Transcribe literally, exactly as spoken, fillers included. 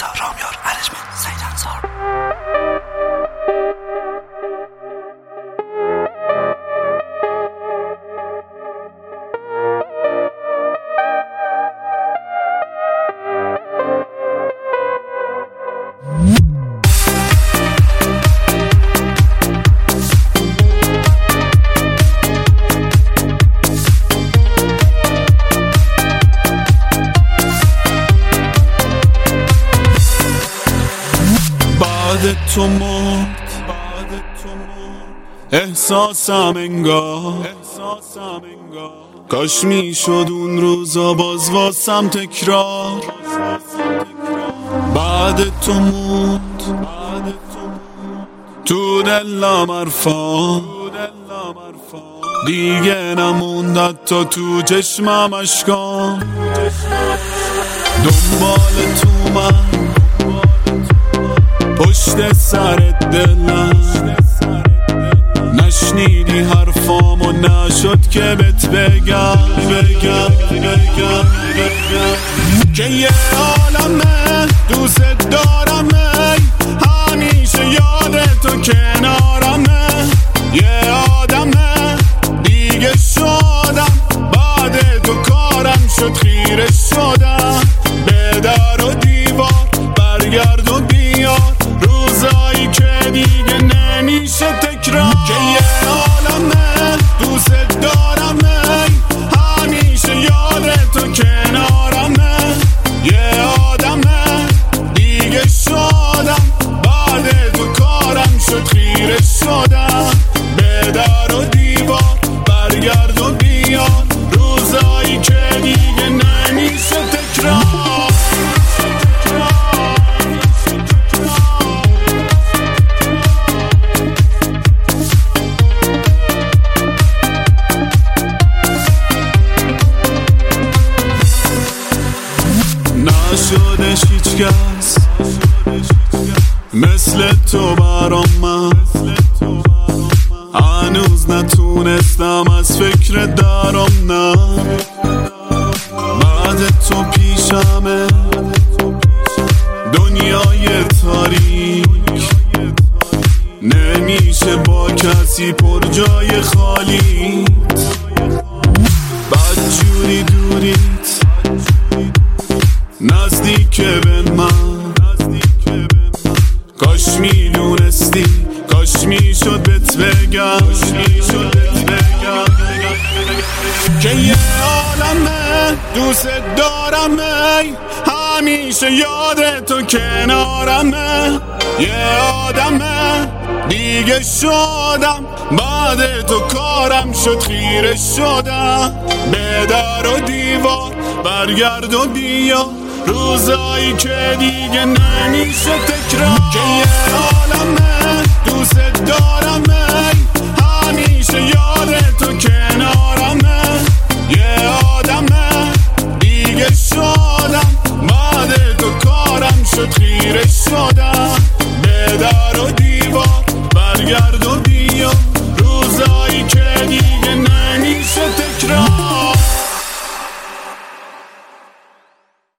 رضا رامیار ارجمند سعید انصار. بعد تو مرد احساسم انگار کاش می شد اون روزا باز واسم تکرار. بعد تو مرد تو دلم حرفا دیگه نموند تا تو چشمم اشکام. دنبال تو من پشت سر دلم نشنیدی حرفامو نشد که بهت بگم بگم بگم بگم که یه عالمه دوست دارمه همیشه یاد تو کنارمه. یه آدمه دیگه شدم بعد تو کارم شد خیره شدم. به در و دیوار برگرد و بیار روزایی که دیگه نمیشه تکرار. که یه عالمه دوست دارمه همیشه یاد تو کنارمه. یه آدمه دیگه شدم بعد تو کارم شد خیره شدم. به در و دیوار برگرد و بیار روزایی که دیگه نمیشه تکرار. نشدش هیچ کس مثل تو برام من هنوز نتونستم از فکر درام نه. بعد تو پیشمه دنیای تاریک نمیشه با کسی پر جای خالیت. بدجوری دوریت نزدیک به من کاش میدونستی کاش میشد بهت بگم که یه عالمه دوست دارمه همیشه یاد تو کنارمه. یه آدمه دیگه شدم بعد تو کارم شد خیره شدم. به در و دیوار برگرد و بیا روزایی که دیگه نمیشه تکرار. که یه عالمه دوست دارمه